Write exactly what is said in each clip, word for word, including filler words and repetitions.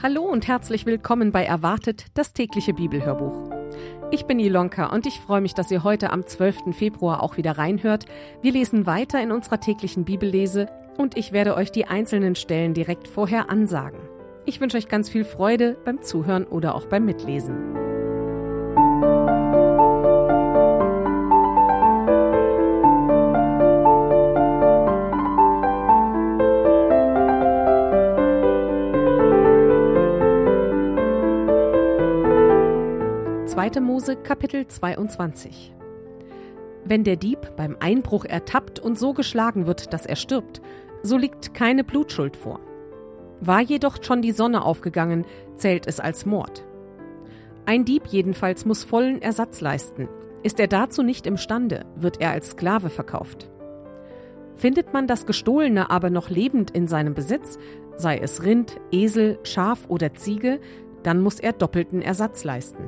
Hallo und herzlich willkommen bei Erwartet, das tägliche Bibelhörbuch. Ich bin Ilonka und ich freue mich, dass ihr heute am zwölften Februar auch wieder reinhört. Wir lesen weiter in unserer täglichen Bibellese und ich werde euch die einzelnen Stellen direkt vorher ansagen. Ich wünsche euch ganz viel Freude beim Zuhören oder auch beim Mitlesen. zweiter Mose, Kapitel zweiundzwanzig. Wenn der Dieb beim Einbruch ertappt und so geschlagen wird, dass er stirbt, so liegt keine Blutschuld vor. War jedoch schon die Sonne aufgegangen, zählt es als Mord. Ein Dieb jedenfalls muss vollen Ersatz leisten. Ist er dazu nicht imstande, wird er als Sklave verkauft. Findet man das Gestohlene aber noch lebend in seinem Besitz, sei es Rind, Esel, Schaf oder Ziege, dann muss er doppelten Ersatz leisten.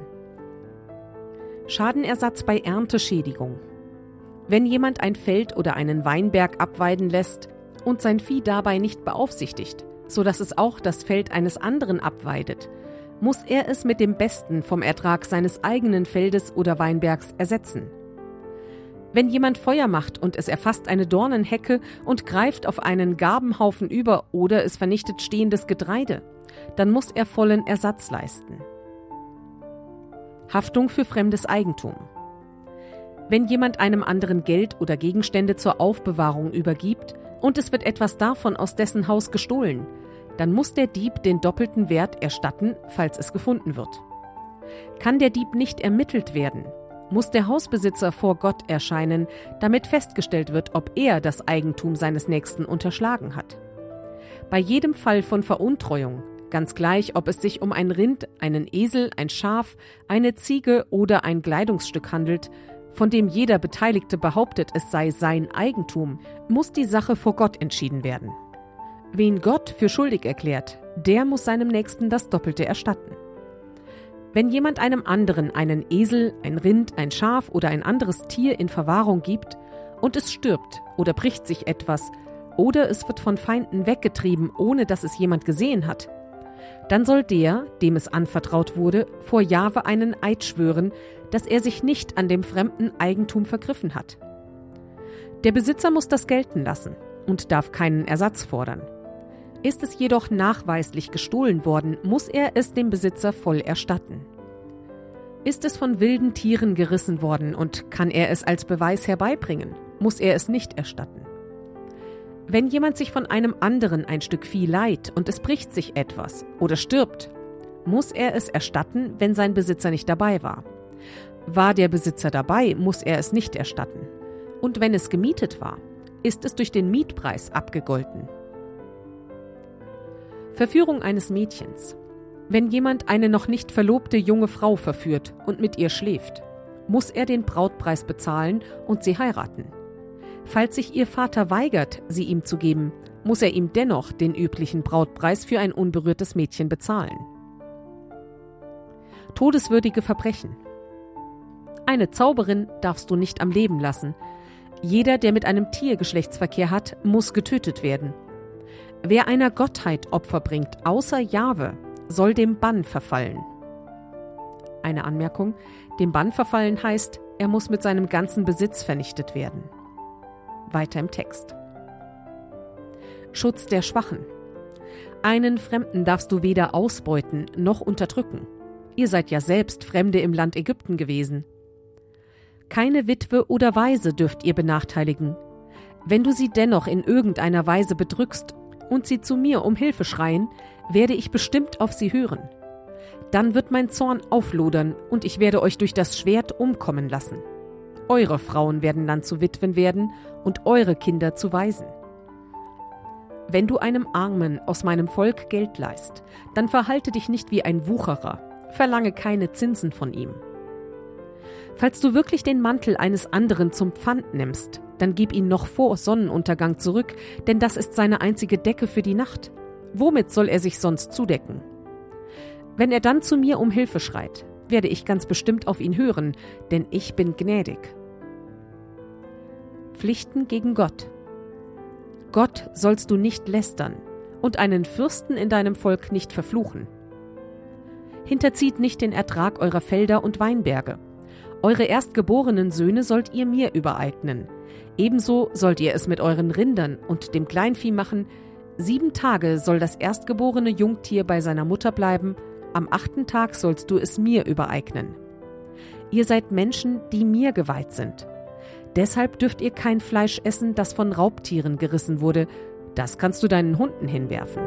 Schadenersatz bei Ernteschädigung. Wenn jemand ein Feld oder einen Weinberg abweiden lässt und sein Vieh dabei nicht beaufsichtigt, so dass es auch das Feld eines anderen abweidet, muss er es mit dem Besten vom Ertrag seines eigenen Feldes oder Weinbergs ersetzen. Wenn jemand Feuer macht und es erfasst eine Dornenhecke und greift auf einen Garbenhaufen über oder es vernichtet stehendes Getreide, dann muss er vollen Ersatz leisten. Haftung für fremdes Eigentum. Wenn jemand einem anderen Geld oder Gegenstände zur Aufbewahrung übergibt und es wird etwas davon aus dessen Haus gestohlen, dann muss der Dieb den doppelten Wert erstatten, falls es gefunden wird. Kann der Dieb nicht ermittelt werden, muss der Hausbesitzer vor Gott erscheinen, damit festgestellt wird, ob er das Eigentum seines Nächsten unterschlagen hat. Bei jedem Fall von Veruntreuung, ganz gleich, ob es sich um ein Rind, einen Esel, ein Schaf, eine Ziege oder ein Kleidungsstück handelt, von dem jeder Beteiligte behauptet, es sei sein Eigentum, muss die Sache vor Gott entschieden werden. Wen Gott für schuldig erklärt, der muss seinem Nächsten das Doppelte erstatten. Wenn jemand einem anderen einen Esel, ein Rind, ein Schaf oder ein anderes Tier in Verwahrung gibt und es stirbt oder bricht sich etwas oder es wird von Feinden weggetrieben, ohne dass es jemand gesehen hat, dann soll der, dem es anvertraut wurde, vor Jahwe einen Eid schwören, dass er sich nicht an dem fremden Eigentum vergriffen hat. Der Besitzer muss das gelten lassen und darf keinen Ersatz fordern. Ist es jedoch nachweislich gestohlen worden, muss er es dem Besitzer voll erstatten. Ist es von wilden Tieren gerissen worden und kann er es als Beweis herbeibringen, muss er es nicht erstatten. Wenn jemand sich von einem anderen ein Stück Vieh leiht und es bricht sich etwas oder stirbt, muss er es erstatten, wenn sein Besitzer nicht dabei war. War der Besitzer dabei, muss er es nicht erstatten. Und wenn es gemietet war, ist es durch den Mietpreis abgegolten. Verführung eines Mädchens. Wenn jemand eine noch nicht verlobte junge Frau verführt und mit ihr schläft, muss er den Brautpreis bezahlen und sie heiraten. Falls sich ihr Vater weigert, sie ihm zu geben, muss er ihm dennoch den üblichen Brautpreis für ein unberührtes Mädchen bezahlen. Todeswürdige Verbrechen. Eine Zauberin darfst du nicht am Leben lassen. Jeder, der mit einem Tier Geschlechtsverkehr hat, muss getötet werden. Wer einer Gottheit Opfer bringt, außer Jahwe, soll dem Bann verfallen. Eine Anmerkung: Dem Bann verfallen heißt, er muss mit seinem ganzen Besitz vernichtet werden. Weiter im Text. Schutz der Schwachen. Einen Fremden darfst du weder ausbeuten noch unterdrücken. Ihr seid ja selbst Fremde im Land Ägypten gewesen. Keine Witwe oder Waise dürft ihr benachteiligen. Wenn du sie dennoch in irgendeiner Weise bedrückst und sie zu mir um Hilfe schreien, werde ich bestimmt auf sie hören. Dann wird mein Zorn auflodern und ich werde euch durch das Schwert umkommen lassen. Eure Frauen werden dann zu Witwen werden und eure Kinder zu Waisen. Wenn du einem Armen aus meinem Volk Geld leihst, dann verhalte dich nicht wie ein Wucherer, verlange keine Zinsen von ihm. Falls du wirklich den Mantel eines anderen zum Pfand nimmst, dann gib ihn noch vor Sonnenuntergang zurück, denn das ist seine einzige Decke für die Nacht. Womit soll er sich sonst zudecken? Wenn er dann zu mir um Hilfe schreit, werde ich ganz bestimmt auf ihn hören, denn ich bin gnädig. Pflichten gegen Gott. Gott sollst du nicht lästern und einen Fürsten in deinem Volk nicht verfluchen. Hinterzieht nicht den Ertrag eurer Felder und Weinberge. Eure erstgeborenen Söhne sollt ihr mir übereignen. Ebenso sollt ihr es mit euren Rindern und dem Kleinvieh machen. Sieben Tage soll das erstgeborene Jungtier bei seiner Mutter bleiben, am achten Tag sollst du es mir übereignen. Ihr seid Menschen, die mir geweiht sind. Deshalb dürft ihr kein Fleisch essen, das von Raubtieren gerissen wurde. Das kannst du deinen Hunden hinwerfen.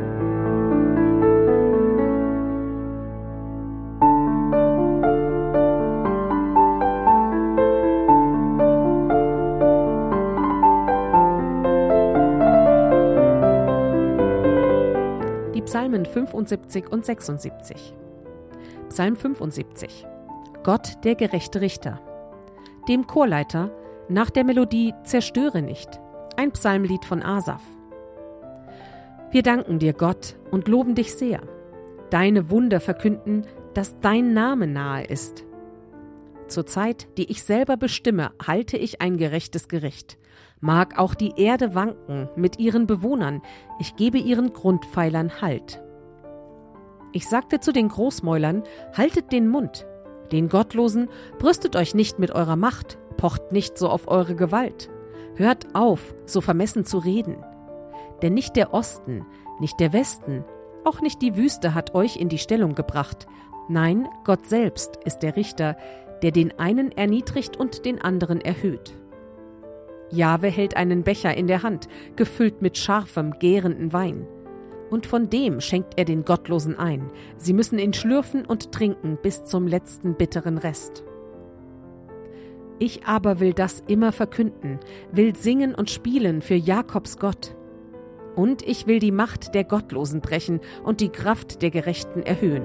Die Psalmen fünfundsiebzig und sechsundsiebzig. Psalm fünfundsiebzig. Gott, der gerechte Richter. Dem Chorleiter nach der Melodie Zerstöre nicht, ein Psalmlied von Asaf. Wir danken dir, Gott, und loben dich sehr. Deine Wunder verkünden, dass dein Name nahe ist. Zur Zeit, die ich selber bestimme, halte ich ein gerechtes Gericht. Mag auch die Erde wanken mit ihren Bewohnern, ich gebe ihren Grundpfeilern Halt. Ich sagte zu den Großmäulern, haltet den Mund. Den Gottlosen, brüstet euch nicht mit eurer Macht, pocht nicht so auf eure Gewalt. Hört auf, so vermessen zu reden. Denn nicht der Osten, nicht der Westen, auch nicht die Wüste hat euch in die Stellung gebracht. Nein, Gott selbst ist der Richter, der den einen erniedrigt und den anderen erhöht. Jahwe hält einen Becher in der Hand, gefüllt mit scharfem, gärenden Wein. Und von dem schenkt er den Gottlosen ein. Sie müssen ihn schlürfen und trinken bis zum letzten bitteren Rest. Ich aber will das immer verkünden, will singen und spielen für Jakobs Gott. Und ich will die Macht der Gottlosen brechen und die Kraft der Gerechten erhöhen.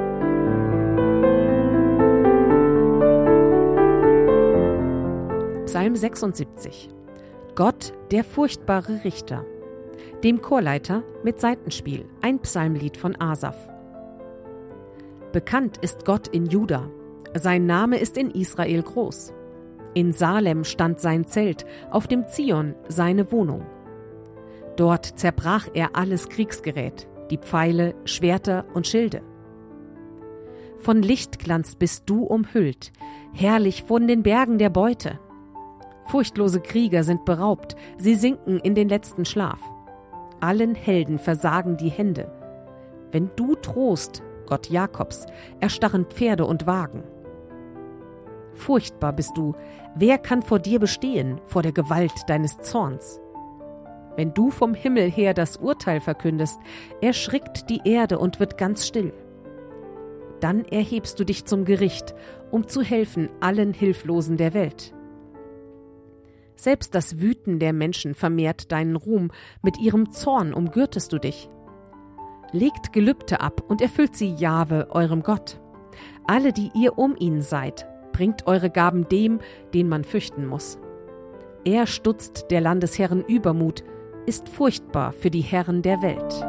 Psalm sechsundsiebzig. Gott, der furchtbare Richter. Dem Chorleiter mit Saitenspiel, ein Psalmlied von Asaf. Bekannt ist Gott in Juda, sein Name ist in Israel groß. In Salem stand sein Zelt, auf dem Zion seine Wohnung. Dort zerbrach er alles Kriegsgerät, die Pfeile, Schwerter und Schilde. Von Lichtglanz bist du umhüllt, herrlich von den Bergen der Beute. Furchtlose Krieger sind beraubt, sie sinken in den letzten Schlaf. Allen Helden versagen die Hände. Wenn du Trost, Gott Jakobs, erstarren Pferde und Wagen. Furchtbar bist du, wer kann vor dir bestehen, vor der Gewalt deines Zorns? Wenn du vom Himmel her das Urteil verkündest, erschrickt die Erde und wird ganz still. Dann erhebst du dich zum Gericht, um zu helfen allen Hilflosen der Welt. Selbst das Wüten der Menschen vermehrt deinen Ruhm, mit ihrem Zorn umgürtest du dich. Legt Gelübde ab und erfüllt sie Jahwe, eurem Gott. Alle, die ihr um ihn seid, bringt eure Gaben dem, den man fürchten muss. Er stutzt der Landesherren Übermut, ist furchtbar für die Herren der Welt.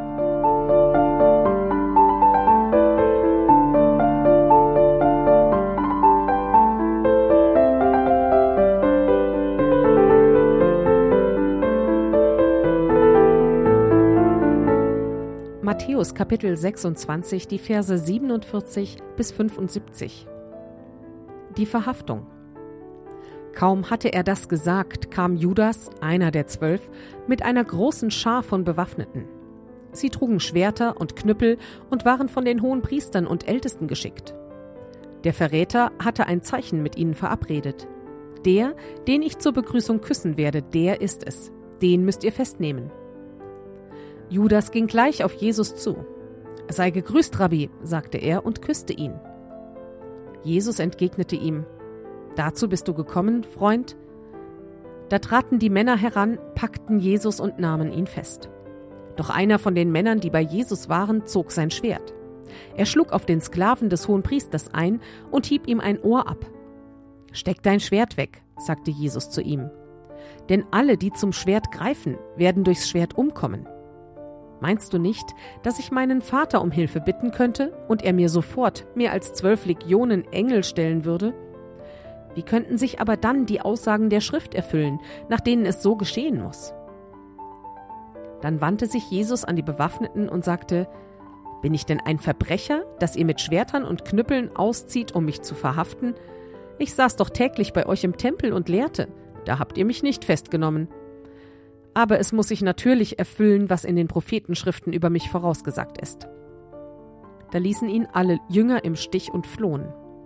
Matthäus Kapitel sechsundzwanzig, die Verse siebenundvierzig bis fünfundsiebzig. Die Verhaftung. Kaum hatte er das gesagt, kam Judas, einer der Zwölf, mit einer großen Schar von Bewaffneten. Sie trugen Schwerter und Knüppel und waren von den Hohenpriestern und Ältesten geschickt. Der Verräter hatte ein Zeichen mit ihnen verabredet. Der, den ich zur Begrüßung küssen werde, der ist es. Den müsst ihr festnehmen. Judas ging gleich auf Jesus zu. »Sei gegrüßt, Rabbi«, sagte er und küsste ihn. Jesus entgegnete ihm, »Dazu bist du gekommen, Freund?« Da traten die Männer heran, packten Jesus und nahmen ihn fest. Doch einer von den Männern, die bei Jesus waren, zog sein Schwert. Er schlug auf den Sklaven des Hohenpriesters ein und hieb ihm ein Ohr ab. »Steck dein Schwert weg«, sagte Jesus zu ihm. »Denn alle, die zum Schwert greifen, werden durchs Schwert umkommen. Meinst du nicht, dass ich meinen Vater um Hilfe bitten könnte und er mir sofort mehr als zwölf Legionen Engel stellen würde? Wie könnten sich aber dann die Aussagen der Schrift erfüllen, nach denen es so geschehen muss?« Dann wandte sich Jesus an die Bewaffneten und sagte, Bin ich denn ein Verbrecher, dass ihr mit Schwertern und Knüppeln auszieht, um mich zu verhaften? Ich saß doch täglich bei euch im Tempel und lehrte. Da habt ihr mich nicht festgenommen. Aber es muss sich natürlich erfüllen, was in den Prophetenschriften über mich vorausgesagt ist. Da ließen ihn alle Jünger im Stich und flohen.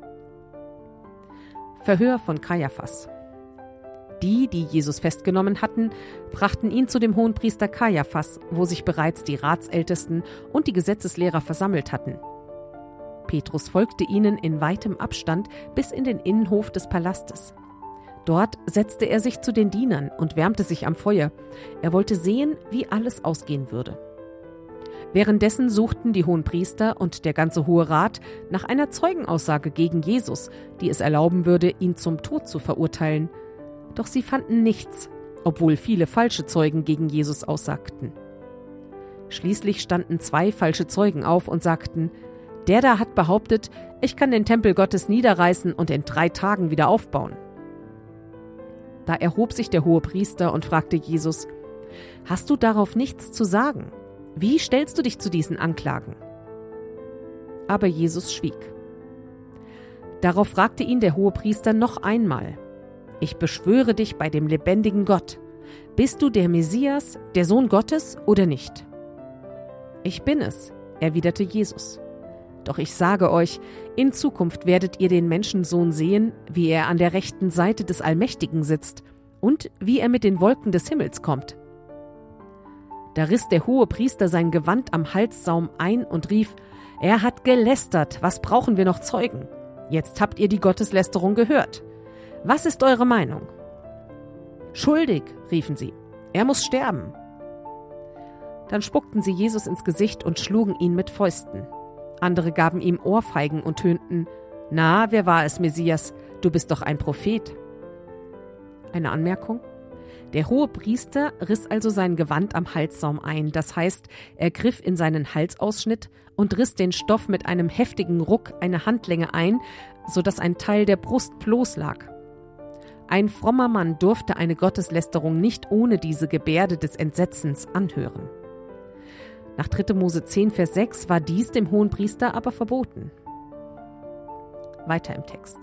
Verhör von Kajaphas. Die, die Jesus festgenommen hatten, brachten ihn zu dem Hohenpriester Kajaphas, wo sich bereits die Ratsältesten und die Gesetzeslehrer versammelt hatten. Petrus folgte ihnen in weitem Abstand bis in den Innenhof des Palastes. Dort setzte er sich zu den Dienern und wärmte sich am Feuer. Er wollte sehen, wie alles ausgehen würde. Währenddessen suchten die Hohenpriester und der ganze Hohe Rat nach einer Zeugenaussage gegen Jesus, die es erlauben würde, ihn zum Tod zu verurteilen. Doch sie fanden nichts, obwohl viele falsche Zeugen gegen Jesus aussagten. Schließlich standen zwei falsche Zeugen auf und sagten: Der da hat behauptet, ich kann den Tempel Gottes niederreißen und in drei Tagen wieder aufbauen. Da erhob sich der Hohepriester und fragte Jesus: Hast du darauf nichts zu sagen? Wie stellst du dich zu diesen Anklagen? Aber Jesus schwieg. Darauf fragte ihn der Hohepriester noch einmal: Ich beschwöre dich bei dem lebendigen Gott. Bist du der Messias, der Sohn Gottes, oder nicht? Ich bin es, erwiderte Jesus. Doch ich sage euch, in Zukunft werdet ihr den Menschensohn sehen, wie er an der rechten Seite des Allmächtigen sitzt und wie er mit den Wolken des Himmels kommt. Da riss der Hohepriester sein Gewand am Halssaum ein und rief: Er hat gelästert, was brauchen wir noch Zeugen? Jetzt habt ihr die Gotteslästerung gehört. Was ist eure Meinung? Schuldig, riefen sie. Er muss sterben. Dann spuckten sie Jesus ins Gesicht und schlugen ihn mit Fäusten. Andere gaben ihm Ohrfeigen und tönten: Na, wer war es, Messias? Du bist doch ein Prophet. Eine Anmerkung: Der Hohepriester riss also sein Gewand am Halssaum ein, das heißt, er griff in seinen Halsausschnitt und riss den Stoff mit einem heftigen Ruck eine Handlänge ein, sodass ein Teil der Brust bloß lag. Ein frommer Mann durfte eine Gotteslästerung nicht ohne diese Gebärde des Entsetzens anhören. Nach dritter Mose zehn, Vers sechs war dies dem Hohenpriester aber verboten. Weiter im Text.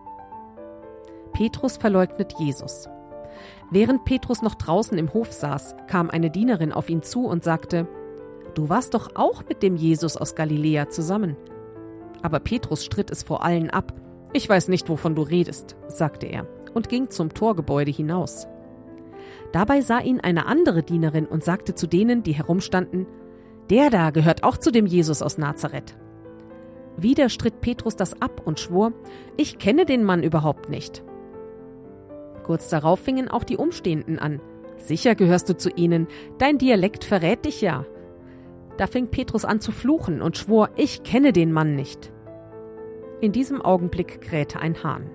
Petrus verleugnet Jesus. Während Petrus noch draußen im Hof saß, kam eine Dienerin auf ihn zu und sagte: Du warst doch auch mit dem Jesus aus Galiläa zusammen. Aber Petrus stritt es vor allen ab. Ich weiß nicht, wovon du redest, sagte er und ging zum Torgebäude hinaus. Dabei sah ihn eine andere Dienerin und sagte zu denen, die herumstanden: Der da gehört auch zu dem Jesus aus Nazareth. Wieder stritt Petrus das ab und schwor: Ich kenne den Mann überhaupt nicht. Kurz darauf fingen auch die Umstehenden an: Sicher gehörst du zu ihnen, dein Dialekt verrät dich ja. Da fing Petrus an zu fluchen und schwor: Ich kenne den Mann nicht. In diesem Augenblick krähte ein Hahn.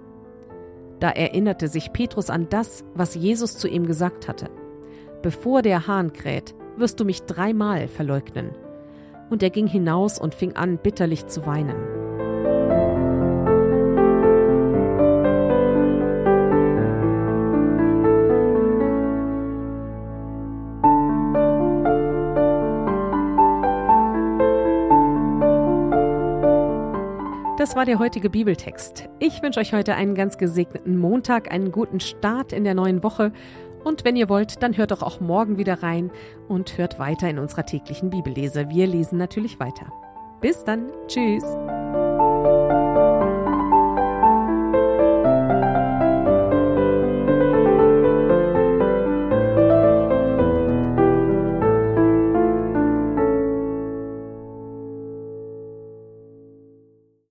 Da erinnerte sich Petrus an das, was Jesus zu ihm gesagt hatte: Bevor der Hahn kräht, wirst du mich dreimal verleugnen. Und er ging hinaus und fing an, bitterlich zu weinen. Das war der heutige Bibeltext. Ich wünsche euch heute einen ganz gesegneten Montag, einen guten Start in der neuen Woche. Und wenn ihr wollt, dann hört doch auch morgen wieder rein und hört weiter in unserer täglichen Bibellese. Wir lesen natürlich weiter. Bis dann. Tschüss.